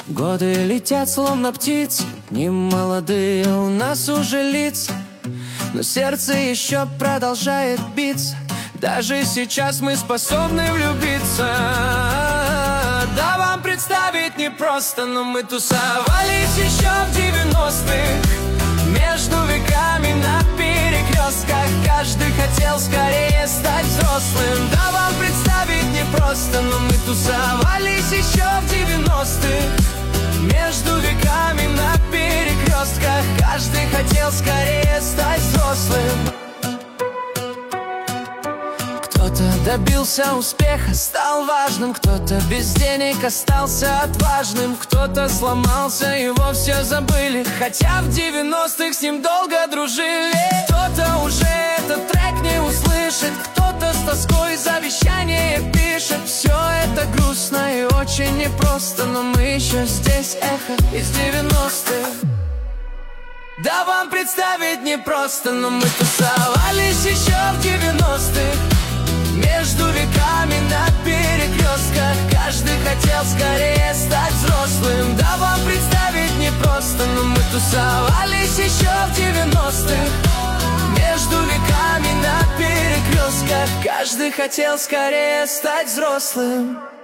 Годы летят, словно птицы, не молодые у нас уже лица, но сердце еще продолжает биться. Даже сейчас мы способны влюбиться. Да, вам представить непросто, но мы тусовались еще в 90-х. Между веками на перекрестках каждый хотел скорее стать взрослым. Да, вам представить непросто, но мы тусовались еще в 90-х. Между веками на перекрестках каждый хотел скорее стать взрослым. Кто-то добился успеха, стал важным, кто-то без денег остался отважным, кто-то сломался и вовсе забыли, хотя в 90-х с ним долго дружили. Кто-то уже этот трек не услышит, кто-то с тоской завещание пишет. Все это грустно и очень непросто, но мы еще здесь, эхо из 90-х. Да, вам представить непросто, но мы тусовались еще в 90-х. Между веками на перекрестках каждый хотел скорее стать взрослым. Да, вам представить непросто, но мы тусовались еще в 90-х. Между веками на перекрестках каждый хотел скорее стать взрослым.